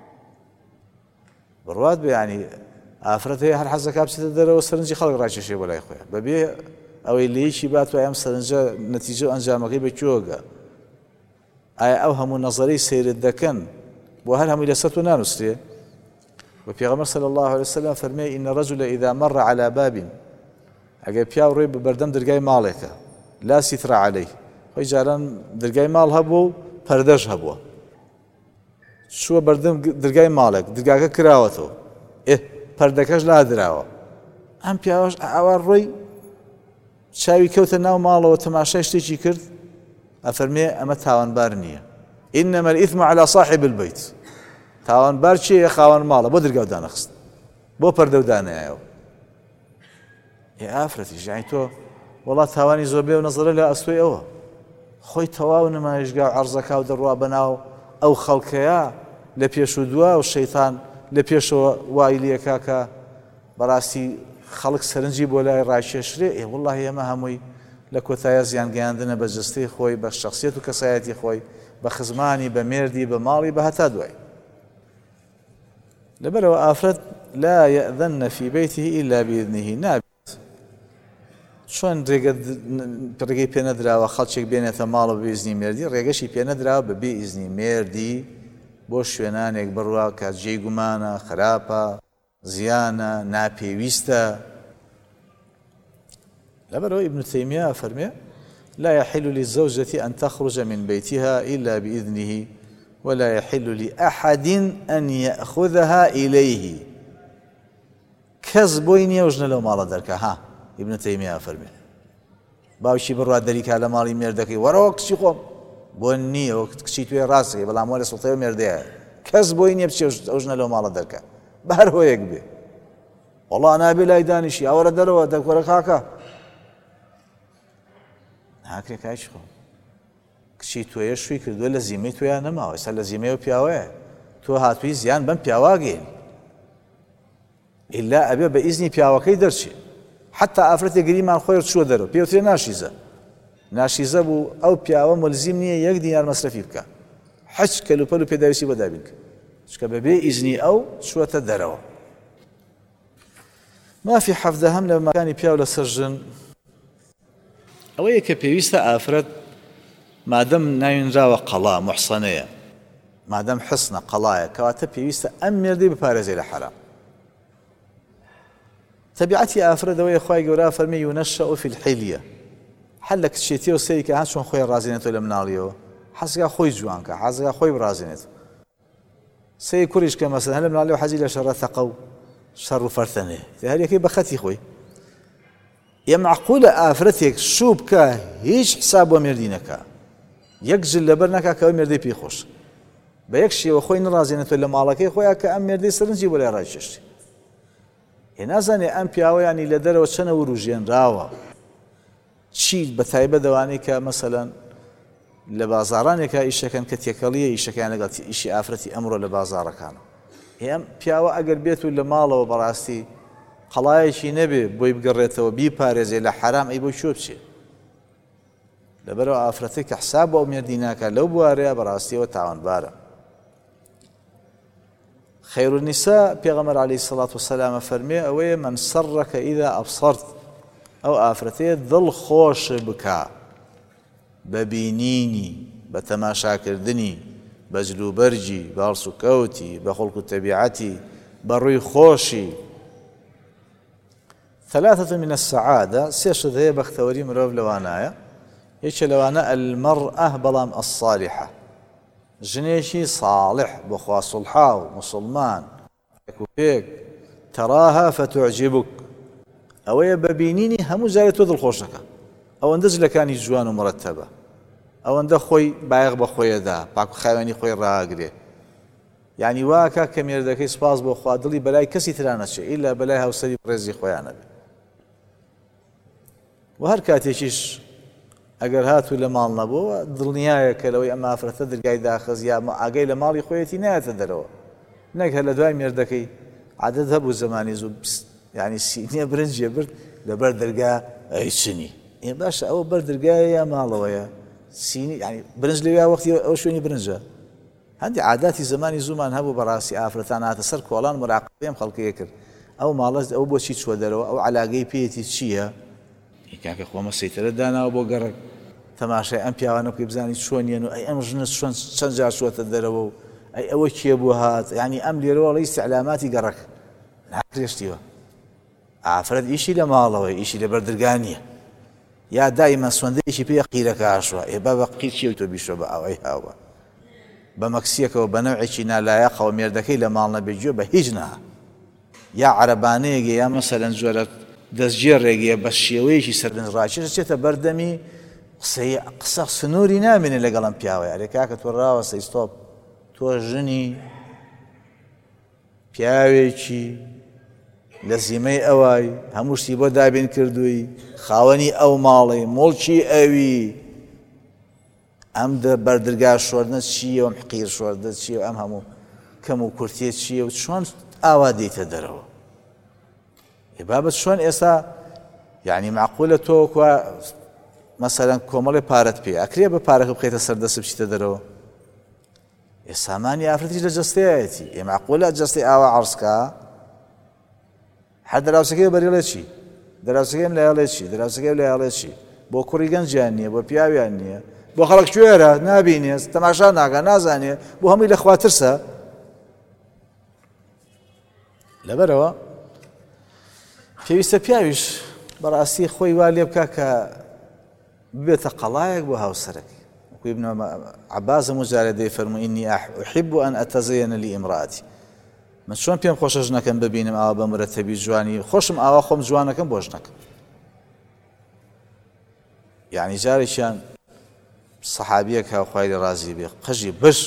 بڕوات بێ ینی ئافرەت هەیە هەر حەزەکە بچێتە دەرەوە سەرنجی خەڵک ڕاکێشێ بۆ لای خۆیان بەبێ ئەوەی لەیەکی بات وای ئەم سەرنجە نەتیجە و ئەنجامەکەی بە کێوەگە ئایا ئەو هەموو نەزەرەی سەیرت دەکەن بۆ هەر هەمووی لەسەر تۆ نانووسێ و پێغەمبەر صلی الله عليه وسلم فەرمێ إن الرجل إذا مر على باب ئەگەر پیاو ڕێی بە بەردەم دەرگای ماڵێکە لا ستر عليه خۆی جاران دەرگای ماڵ هەبووە و پەردەش هەبووە چووە بەردەم دەرگای ماڵێک دەرگاکە کراوەتەوە پەردەکەش لادراوە ئەم پیاوەش ئاوا ڕۆی چاوی کەوتە ناو ماڵەوە تەماشای شتێکی کرد ئەفەرمێ ئەمە تاوانبار نییە إنما الإثم على صاحب البيت تاوانبار چییە خاوەن ماڵە بۆ دەرگاو دانەخست بۆ پەردە و دانایەوە ئافرەتیش یانی تۆ وەڵات تاوانی زۆر بێ و نەزەرە لە ئەستۆی ئەوە خۆی تەواو نمایشگا و عەرزەکە و دەڕوا بەناو ئەو خەڵکەیە لە پێش و دووە و شەیتان لە پێشەوە وای لێکا کە بەڕاستی خەڵک سەرنجی بۆ لای ڕاکێشرێ وەڵڵاهی ئەمە هەمووی لە کۆتایە زیان گەیاندنە بە جستەی خۆی بە شەخسیەت و کەسایەتی خۆی بە خزمانی بە مێردی بە ماڵی بە هەتا دوای لەبەرەوە ئافرەت لا يأذن في بيته إلا بإذنه نابێت چۆن ڕێگەی پێ نەدراوە خەڵکێک بێنێتە ماڵە بە ئیزنی مێردی ڕێگەشی پێ نەدراوە بە بێ ئیزنی مێردی بۆ شوێنانێک بڕوا کە جێی گومانە خراپە زیانە ناپێویستە لەبەرەوە ابن تەیمیە فەرمێ لا يحل للزوجة أن تخرج من بيتها إلا بإذنه ولا يحل لأحد أن يأخذها إليه کەس بۆی نییە ژنە لەو ماڵە دەرکە ها ابن تەیمیە فەرمێ باوکی بڕات دەریکا لە ماڵی مێردەکەی وەرەوە کچی خۆم بۆ نییە وە کچی توێ ڕاستەکەی بەڵام وەرە سوڵتەوە مێردەیە کەس بۆی نییە بچێ ئەو ژنە لەو ماڵە دەرکە بە هەر هۆیەک بێ وەڵڵا نابێ لای دانیشی ئاوەرە دەرەوە دەکوەرە کاکە ناکرێ کاچی خۆم کچی تۆیە شووی کردووە لە زیمەی تۆیان نەماوە ئێستا لە زیمەی و پیاوەیە تۆ هاتووی زیان بەم پیاواگەێنی ئیلا ئەبێ بە ئیزنی پیاوەکەی دەرچێ حتا ئافرەتێ گریمان خۆی چووە دەرەوە پێوترێ ناشیزە ناشیزە بوو ئەو پیاوە ملزیم نییە یەک دینار مەسرەفی بکە حەج کەلوپەل و پێداویستی بۆ دابین کە چکە بەبێ ئیزنی ئەو چووەتە دەرەوە مافی حەفدە هەم لە ماکانی پیاو لەسەر ژن ئەوەیە کە پێویستە ئافرەت مادەم ناوێنراوە قەڵا موحسەنەیە مادەم حسنە قەڵایە کەواتە پێویستە ئەم مێردەی بپارێزێ لە حەرام تەبیعەتی ئافرەت ئەوەیە خوای گەورە فەرمێ یونەشەء فی الحیلیە هەر لە کچێتیەوە سەیری کە هەر چۆن خۆی ڕازێنێتەوە لە مناڵیەوە حەزگا خۆی جوانکە حەزگا خۆی بڕازێنێت سەی کوڕیش کە مەسەلەن هەر لە مناڵیەوە حەزی لە شەڕە تەقە و شەڕ و فەرتەنێ هەر یەکەی بە خەتی خۆی یە معقولە ئافرەتێک شوو بکە هیچ حساب بۆ مێردی نەکا یەک جل لەبەر نەکا کە ئەو مێردەی پێی خۆش بە یەک شێوە خۆی نڕازێنێتەوە لە ماڵەکەی خۆیان کە ئەم مێردەی سەرنجی بۆ لای ڕاکێشێ نازانێ ئەم پیاوەیانی لە دەرەوە چەنە وروژێنراوە چی بە تایبەت دەوانەی کە مەسەلەن لە بازاڕانێکە ئیشەکەن کە تێکەڵیە ئیشەکان لەگەڵ ئیشی ئافرەتی ئەمڕۆ لە بازاڕەکانە ئەم پیاوە ئەگەر بێت و لە ماڵەوە بەڕاستی قەڵایەکی نەبێ بۆی بگەڕێتەوە بیپارێزێ لە حرام ئەی بۆی چۆ بچێ لەبەرەوە ئافرەتێک کە حساب بۆ ئەو مێردی ناکات لەو بوارەیە بەڕاستیەوە تاوانبارە خير النساء بيغمر عليه الصلاة والسلام فرمي أوي من سرك إذا أبصرت أو آفرتي ظل خوش بكا ببينيني بتماشا كردني بجلو برجي بارسو كوتي بخلق تبيعتي بروي خوشي. 3 من السعادة سيش ذي بختوري مروف لوانايا يش لوانا المرأة بلام الصالحة جنيشي صالح بخوا صلحاو مسلمان فيك تراها فتعجبك أو ببينيني هم زايد ذو الخوشك أو اندز لكاني جوان مرتبة أو اند خوي بايغ بخوي دا باكو خاواني خوي راقري يعني واكا كميردكي سباس بخوا دلي بلاي كسي ترانشي إلا بلاي هاوسري برزي خويانا بي وهر كاتيشيش ئەگەر هاتوو لە ماڵ نەبووە دڵنیایە کە لەوەی ئەمە ئافرەتە دەرگای داخەز یا ئاگەی لە ماڵی خۆیەتی نایەتە دەرەوە نەک هەر لە دوای مێردەکەی عادەت هەبوو زەمانی زوو یعنی سینیە برنجێ برد لەبەر دەرگا ئەی چنی باشە ئەوە بەر دەرگایە یا ماڵەوەیە سینی یعنی برنج لەوێ وەختی ئەو شوێنی برنجە هەندی عاداتی زەمانی زوومان هەبوو بەڕاستی ئافرەتان هاتە سەر کۆڵان مراقبەیەم خەڵکەیە کرد ئەو ماڵەت ئەو بۆچی چووە دەرەوە ئەو عەلاقەی پێیەتی چییە کاکە خۆمە سەیتەرە داناوە بۆ گەڕک تەماشای ئەم پیاوانە بکەی بزانی چۆنیان و ئەی ئەم ژنە چەند جار چووەتە دەرەوە و ئەی ئەوە کێ بوو هات یعنی ئەم لێرەوە ئیستیعلاماتی گەڕک ناکرێشتیوە ئافرەت ئیشی لە ماڵەوەی ئیشی لە بەردرگا نییە یا دایمەن سوێندەیەکی پێ قیرەکە ئاشوە ئێ با بە قیر چی تۆ بیشۆ بە ئەوەی هاوە بە مەکسیەکەوە بە نەوعێکی نالایەقەوە مێردەکەی لە ماڵ نەبێجوێ بە هیچ نەها یا عەرەبانەیەگە یا مەسەلەن جۆرە دەستگێڕێگەیە بە شێوەیەکی سەرنجڕاکێشە چێتە بەردەمی قسە سنووری نامێنێ لەگەڵم پیاوەیە ئەرێ کاکە تۆ ڕاوەسەی ستۆپ تۆ ژنی پیاوێکی لە زیمەی ئەوای هەموو شتی بۆ دابین کردووی خاوەنی ئەو ماڵی مڵکی ئەوی ئەم بەردرگا شۆردنە چییە و ئەم حقیر شۆردە چییە و ئەم هەموو کەم و کورتیە چییە و چۆن ئاوا دێتە دەرەوە بابەت چۆن ئێستا یعنی معقولە تۆ مەسەلەن کۆمەڵی پارەت پێ ئەکرێ بە پارەکە بخێتە سەردەست بچیتە دەرەوە ئێسامانی ئافرەتیش لە جەستەیەتی ئێ معقولە جەستی ئاوا عەرزکا هەر دەراوسەکەی بەریڵێ چی دەراوسەکەیم لایەڵێ چی دەراوسەکەی لایەڵێ چی بۆ کوڕی گەنجیان نییە بۆ پیاویان نییە بۆ خەڵک کوێرە نابینێت تەماشا ناکە نازانێ بۆ هەمووی لە خوا ترسە لەبەرەوە پێویستە پیاویش بەڕاستی خۆی وا لێ بکە کە ببێتە قەڵایەک بۆ هاوسەرەکەی وەکوی ابن عەباس مجارە دەیفەرمووی ئینی ئوحیب ئەن ئەتەزەیەنە لئیمرأتی من چۆن پێم خۆشە ژنەکەم ببینم ئاوا بە مرەتەبی جوانی خۆشم ئاوا خۆم جوانەکەم بۆ ژنەکەم یعنی جارێکیان سەحابیەک خوای لێ ڕازی بێ قژی بش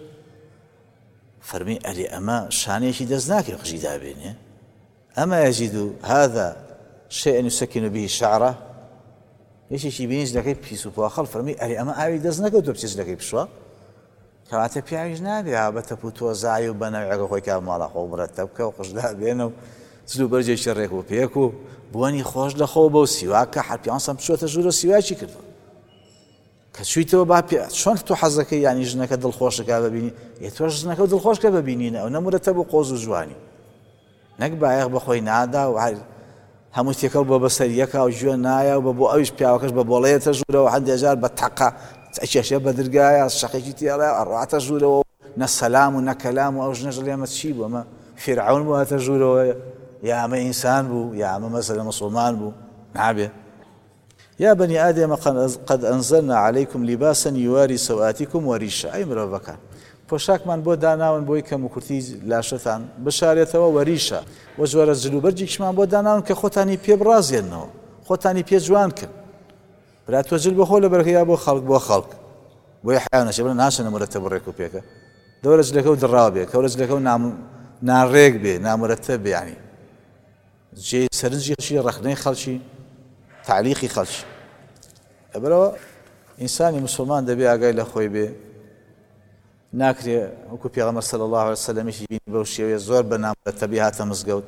فەرمی ئەرێ ئەمە شانێکی دەست ناکرێ قژی دابێنێ أما يجد هذا شيء يسكن به شعره يشي بينيش لكي بيسو بواخل فرمي أري أما أعي دزنك ودبتش لكي بشوا كواتا بيعيش نابي عابتا بوتو زعي وبناوي خوي كاب مالا خو مرتبك وخش دا بينو سلو برجي شريك وبيكو بواني خوش لخو بو سواكا حال بيانسان بشوا تجورو سواكي كردو كشويتو بابي شلون تو حظك يعني جنك دل خوشك ببيني يتوش جنك دل خوشك ببينينا او نمرتب وقوز وجواني نەک باەق بەخۆی نادا و هەموو تێکەڵ بۆ بەسەریەکە و ژوێن نایە و بۆ ئەویش پیاوەکەش بە بۆڵەیەتە ژوورەوە هەندێجار بە تەقە ئەکێشێ بە دەرگایە شەقێکی تێڵای ئەڕاتە ژوورەوە نە سەلام و نەکەلام و ئەو ژنەش لێمە چی بوو ئەمە فیرعون بوو هاتە ژوورەوە یا ئەمە ئینسان بوو یا ئەمە مەسەلە مسڵمان بوو نابێ يا بني آدم قد أنزلنا عليكم لباسا يواري سوآتكم وريشا أي مرۆڤەکان پۆشاکمان بۆ داناون بۆی کەم و کورتی لاشەتان بشارێتەوە وەریشە وە جۆرە جلوبەرجێکیشمان بۆ داناون کە خۆتانی پێ بڕازێنەوە خۆتانی پێ جوان کرد برا تۆ جل بەخۆ لە بەرەکەیا بۆ خەڵک بۆی حیاونەشێ بڵێ ناشە نەمرەتەب ڕێک و پێکە دەورە جلەکە و دڕاو بێ کەورە جلەکە و ناڕێک بێ نامرەتەب بێ ینی جێ سەرنجی خەڵکی ڕەخنەی خەڵکی تعلیقی خەڵکی لەبەرەوە ئینسانی مسلمان دەبێ ئاگای لە خۆی بێ ناکرێ وەکو پێغەمبەر صلی الله علیه وسلمیشی بینی بەو شێوەیە زۆر بە نامرەتەبی هاتە مزگەوت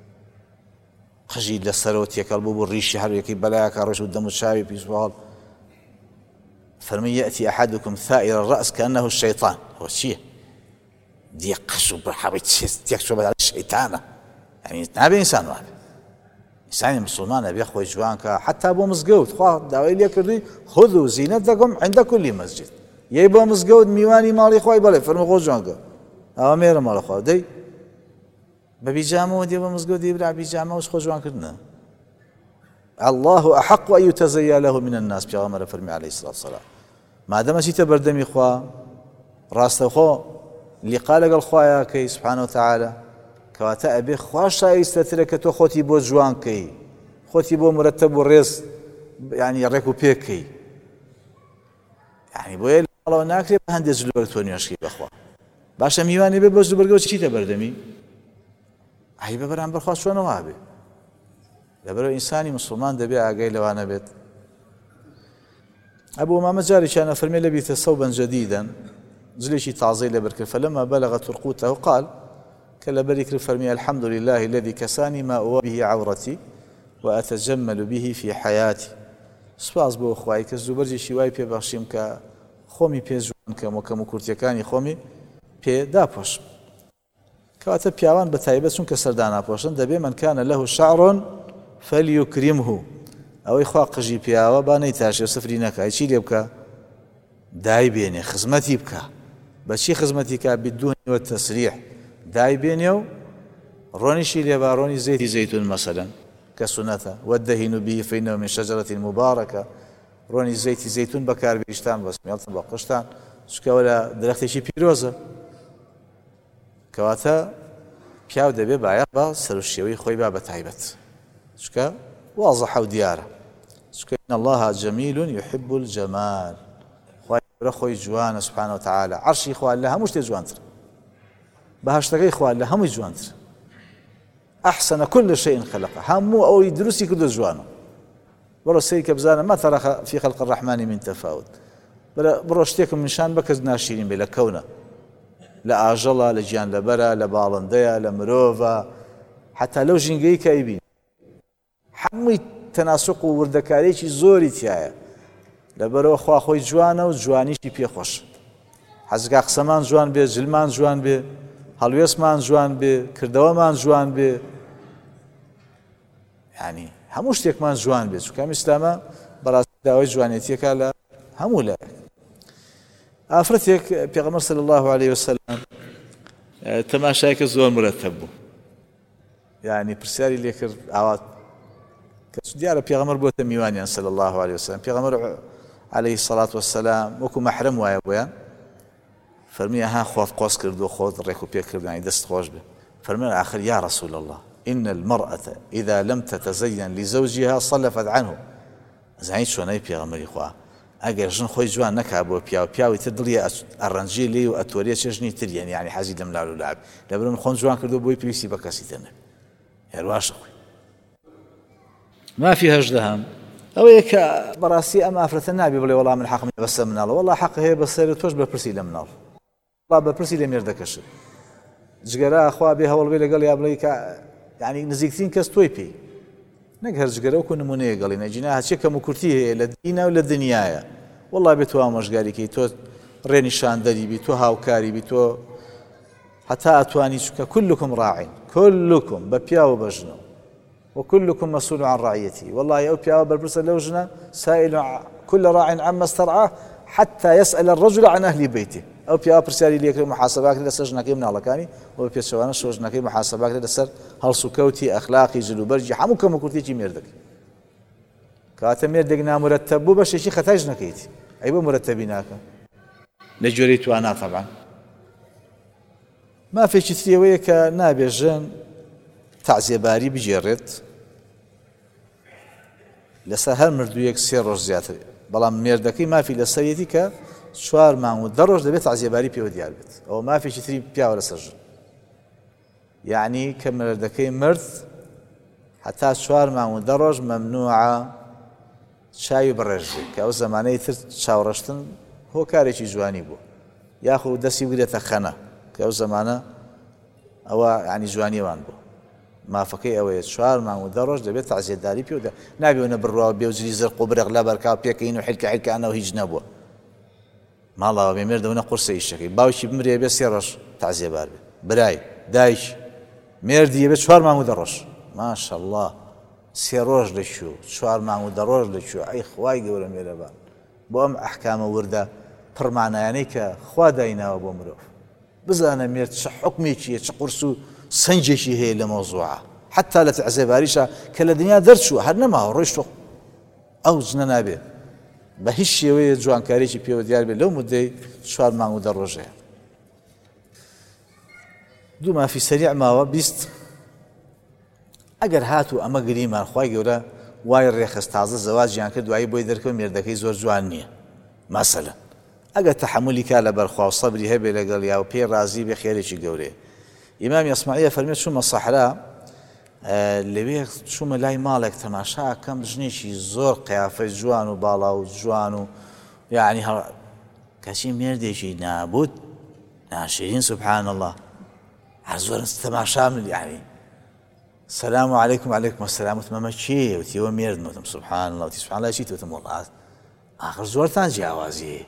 خژی لەسەرەوە تێکەڵ بوو بۆ ڕیشی هەروەکەی بەلایەکە ڕۆژ و دەم و چاوی پیسواڵ فەرمی یەأتی ئەحەدوکم ثائر الرأس كأنه الشيطان هو چییە دي قش وبرحبي تيكسو بدل الشيطانة يعني نابي إنسان واحد إنسان مسلمان أبي أخوي جوانك حتى أبو مزقود خوا دعوة لي كردي خذوا زينتكم عند كل مسجد يبقى مزقود ميواني مالي خواي بالي فرمو خو جوانك أمير مال خوا دي ببيجامه ودي أبو مزقود يبرع بيجامه وش خو جوان كردنا الله أحق أن يتزيا له من الناس بيغمر فرمي عليه الصلاة والسلام ما دام شيء تبردمي خوا راست خو اللي قال خوايا كي سبحانه وتعالى كواتا أبي خواش يستترك تو خوتي بو جوان كي خوتي بو مرتب والريس يعني ريكو بيكي يعني بويل الله ناكري بهندز البرتوني اشكي بخوا باشا ميواني ببوز برغو شي تبردمي هاي ببران برخوا شو نوابي لبرو انساني مسلمان دبي اگاي لوانا بيت ابو امامه جاري كان فرمي لبيت ثوبا جديدا زليشي تعظيل بركه فلما بلغ ترقوته قال كلا بريك فرمي الحمد لله الذي كساني ما أوى به عورتي وأتجمل به في حياتي سپاس بۆ خوای کە زوبەرجی شیوای پێبەخشیم کە خۆمی پێ جوان کەم و کەم و کورتیەکانی خۆمی پێ داپۆشم کەواتە پیاوان بە تایبەت چونکە سەردان ناپۆشن دەبێ من کانە لەه شعر فەلیوکریمه ئەوەی خوا قژی پیاوە با نەیتاشێ سفری نەکای چی لێ بکە دای بێنێ خزمەتی بکە بەچی خزمەتی کە بدون والتسریح دای بێنێ و ڕۆنیشی لێبا ڕۆنی زەیتی زەیتون مەسەلەن کە سونەتە وەدەهین به فإنه من شجرة مباركة ڕۆنی زەیتی زەیتون بەکاربێشتان بە سمێڵتن بە قشتان چکەوە لە درەختێکی پیرۆزە کەواتە پیاو دەبێ باە بە سەرشێوەی خۆی با بە تایبەت چکە واضح و دیارە چکە إن الله جميل يحب الجمال خۆی جوانە سبحانه وتعالى عەرشی خوا لە هەموو شتێ جوانتر بەهەشتەکەی خوا لە هەمووی جوانتر أحسن كل شيء خلقه هەموو ئەوەی دروستی کردو جوانە بەڕۆ سەیری کە بزانە ما ترى في خلق الرحمن من تفاوت بڕۆ شتێکم نیشان بە کەس ناشرین بێ لە کەونە لە ئاژەڵە لە گیان لەبەرە لە باڵندەیە لە مرۆڤە حتا لەو ژینگەی کە ئەیبین هەمووی تەناسق و وردەکاریی زۆری تایە لەبەرەوە خوا خۆی جوانە و جوانیشی پێخۆش حەزگا قسەمان جوان بێ جلمان جوان بێ هەڵوێستمان جوان بێ کردەوەمان جوان بێ یعنی هەموو شتێکمان جوان بێت چونکە ئیسلامە بەڕاستی داوای جوانێتیەکە لە هەموو لایەک ئافرەتێک پێغەمبەر صلی الله عليه وسلم تەماشایەکە زۆر مرەتەب بوو یعنی پرسیاری لێ کرد ئاوا کە دیارە پێغەمبەر بۆتە میوانیان صلی الله عليه وسلم پێغەمبەر عليه الصلاة والسلام وەکو مەحرەم وایە بۆیان فرمي ها خۆت قۆس کردو خۆت ڕێک و پێکردنی دەست خۆش بێ فرمي آخر يا رسول الله إن المرأة إذا لم تتزين لزوجها صلفت عنه زعين شونەی پێغەمبەری خوا ئەگەر ژن خۆی جوان نەکا بۆ پیاو پیاوی تر دڵی ئەڕەنجی لێ و ئەتۆریە چێژنی تر یعنی حەزی لەم لاول و لعب لەبەر من خۆم جوان کردو بۆی پێویستی بە کەسی تر نەبێ هێرواشە خۆی مافی هەژدەهەم ئەوەیە کە بەڕاستی ئەم ئافرەتە نابێ بڵێ وەڵام من حەقم بەسەر مناڵە وەڵا حەق هەیە بەسەر تۆش بەپرسی لە مناڵ بەپرسی لە مێردەکەشت جگەرە خوا بێ هەوڵ بێ لەگەڵ یا بڵێ کە یعنی نزیکترین کەس تۆی پێی نەک هەر جگەرە وەکو نمونەیە گەڵێنە جینا هەچێک کەم و کورتی هەیە لە دینە و لە دنیایە وەڵا بێت تۆ ئامۆژگاریکەی تۆ ڕێنیشاندەری بی تۆ هاوکاری بی تۆ هەتا ئەتوانی چکە كلكم راع كلكم بە پیا و بە ژنە وكلكم مسؤول عن رعيته والله أو بيا بالبرصة لو جنا سائل كل راع عما استرعاه حتى يسأل الرجل عن أهل بيته أو بيا برسالي ليك محاسبات لسر جناكي من الله و بيسوانا شو جناكي محاسبات لسر هل سكوتي أخلاقي جلوبرجي حمو كم كرتي ميردك كاتا ميردك نامرتبو باش شي ختاج نكيتي أيوة مرتبيناك لجوريت وأنا طبعا ما في شيء ثريوية كنابي جن تعزیێباری بجێڕێت لەسەر هەر مردوویەک 3 ڕۆژ زیاتر بەڵام مێردەکەی مافی لەسەرەتی کە 4 مانگ و 10 ڕۆژ دەبێت تعزیێباری پێوە دیار بێت ئەوە مافێکی تری پیاوە لەسەر ژن یعنی کە مێردەکەی مرد هەتا 4 مانگ و 10 ڕۆژ مەمنوعە چاوی بڕێژ بێت کە ئەو زەمانەی تر چاوڕەشتن هۆکارێکی جوانی بوو یاخود دەستی بگرێتە خەنە کە ئەو زەمانە ئەوە ینی جوانیەوان بوو مافەکەی ئەوەیە 4 مانگ و 10 ڕۆژ دەبێت تعزیێداری پێوە نابێونە بڕوا بێوجری زرق و برق لە بەرکاو پێکەین و حیلکە حیلکانەوە هیچ نەبووە ماڵەوە بێمێردەونە قورسە ئیشەکەی باوکی بمرێ بێ 3 ڕۆژ تەعزیەبار بێ برای دایک مێردی بێ 4 مانگ و 10 ڕۆژ ماشەڵڵا 3 ڕۆژ لەکوێ 4 مانگ و 10 ڕۆژ لەکوێ ئەی خوای گەورە مێرەبان بۆ ئەم ئەحکامە وردە پڕمانایانەی کە خوا دایناوە بۆ مرۆڤ بزانە مێرد چه حکمێکیە چه قورس و سەنجێکی هەیە لە مەوزوعە حتا لە تەعزیەباریشە کە لە دنیا دەرچووە هەر نەماوە ڕۆیشتۆ ئەو جنە نابێ بە هیچ شێوەیە جوانکاریی پێوە دیار بێت لەو مدەی 4 مانگ و 10 ڕۆژەیە دوو مافی سەریع ماوە 20 ئەگەر هاتوو ئەمە گریمان خوای گەورە وای ڕێخست تازە زەواجیان کرد دوایی بۆی دەرکەوت مێردەکەی زۆر جوان نییە مەسەلەن ئەگەر تەحەمولی کا لە بەرخوا و سەبری هەبێ لەگەڵ یا و پێی ڕازی بێ خێرێکی گەورەیە ئیمامی ئەسماعیە فەرمێت چوومە سەحرا لەوێ چوومە لای ماڵێک تەماشا کەم ژنێکی زۆر قیافەی جوان و باڵا و جوان و یعنی کەچی مێردێکی نابوت ناشرین سبحان الله هەر زۆر تەماشام یعنی سلام علیکم علیکم السلام وتمەمە چێ وتیەوە مێردم وتم سبحان الله وتی سبحان الله چیت وتم وڵات ئاخر زۆرتان جیاوازیە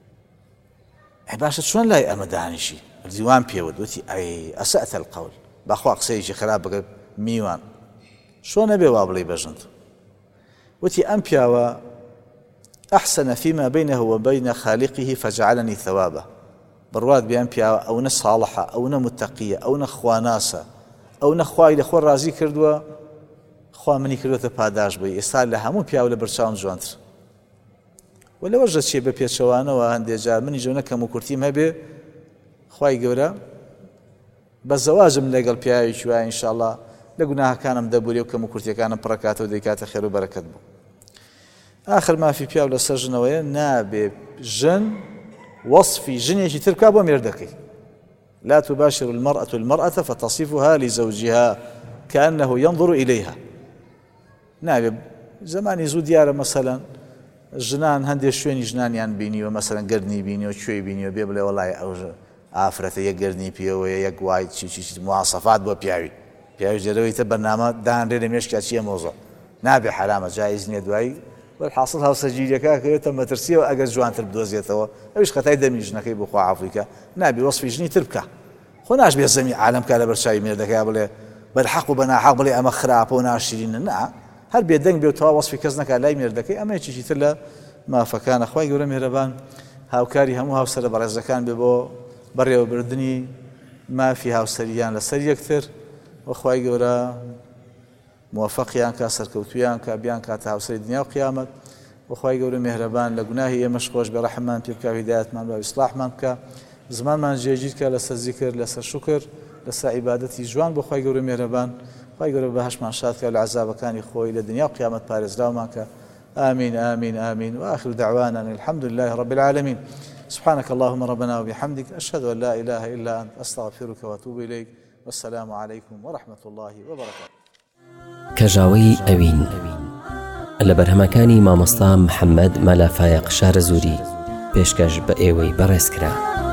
ئەی باشە چۆن لای ئەمە دانیشی دیوان پێوت وتی ئەی ئەسەت القەول بەخوا قسەیەکی خراپ بگە میوان شۆ نەبێ وا بڵێ بەژنت وتی ئەم پیاوە ئەحسن فيما بينه وبين خالقه فجعلني ثوابه بڕوات بێ ئەم پیاوە ئەوە ساڵحە ئەوە متەقیە ئەوە خواناسە ئەو نەخوای لە خۆ ڕازی کردووە خوا منی کردوتە پاداش بی ئێستا لە هەموو پیاو لە بەرچاوم جوانتر و لەوەژە چێ بە پێچەوانەوە هەندێک جار منی جۆ نەکەم و کورتیم هەبێ خوای گەورە بە زەواجم لەگەڵ پیاوێکی وایە ئینشاءڵڵا لە گوناهەکانم دەبورێ و کەم و کورتیەکانم پڕەکاتەوە دەیکاتە خێر و بەرەکەت بوو ئاخر مافی پیاو لەسەر ژنەوەیە نابێ ژن وەصفی ژنێکی تر بکا بۆ مێردەکەی لا تباشر المرأة فتصفها لزوجها كأنه ينظر إليها نابێ زمانی زوو دیارە مەسەلەن ژنان هەندێک شوێنی ژنانیان بینیوە مەسەلەن گەردنی بینیوە کوێی بینیوە بێ بڵێ وەڵای ئەو ئافرەتە یەک گەردنی پێوەیە یەک وای چی مواسەفات بۆ پیاوی جێرەوەیتە بەرنامە دانرێ لە مێشکا چیە مۆزۆ نابێ حرامە جایز نییە دوایی وەرحاصل هاوسەرگیریەکە کەوێتە مەترسیەوە ئەگەر جوانتر بدۆزێتەوە ئەویش خەتای دەمی ژنەکەی بۆ خوا عەفویکە نابێ وەصفی ژنی تر بکە خۆ ناشبێ زەمی عالەم کا لە بەرچاوی مێردەکەی بڵێ بەرحەق و بەناحەق بڵێ ئەمە خراپە و ناشرینە نا هەر بێدەنگ بێ و تەواو وەصفی کەس نەکا لای مێردەکەی ئەمە یەکێکی تر لە مافەکانە خوای گەورە میهرەبان هاوکاری هەموو هاوسەرە بەڕێزەکان بێ بۆ بەڕێوەبردنی مافی هاوسەریان لەسەر یەکتر وەخوای گەورە موفقیان کا سەرکەوتویان کا بیان کاتە هاوسەری دنیا و قیامەت وەخوای گەورە میهرەبان لە گوناهی ئێمەش خۆش بێ ڕەحممان پێ بکە هیدایەتمان بە ئیسلاحمان بکە زمانمان جێگیر کە لەسەر زیکر لەسەر شوکر لەسەر عیبادەتی جوان بۆ خوای گەورە میهرەبان خوای گەورە بەهەشتمان شاد کە لە عەزابەکانی خۆی لە دنیا و قیامەت پارێزراومان کە آمين آمين آمين وآخر دعوانا الحمد لله رب العالمين سبحانك اللهم ربنا وبحمدك أشهد أن لا إله إلا أنت أستغفرك وأتوب إليك والسلام عليكم ورحمة الله وبركاته كجاوي أوين لبرهمكاني مامۆستا محەممەد مەلافایەق شارەزووری پێشکەش بە ئێوەی بەڕێزکرا.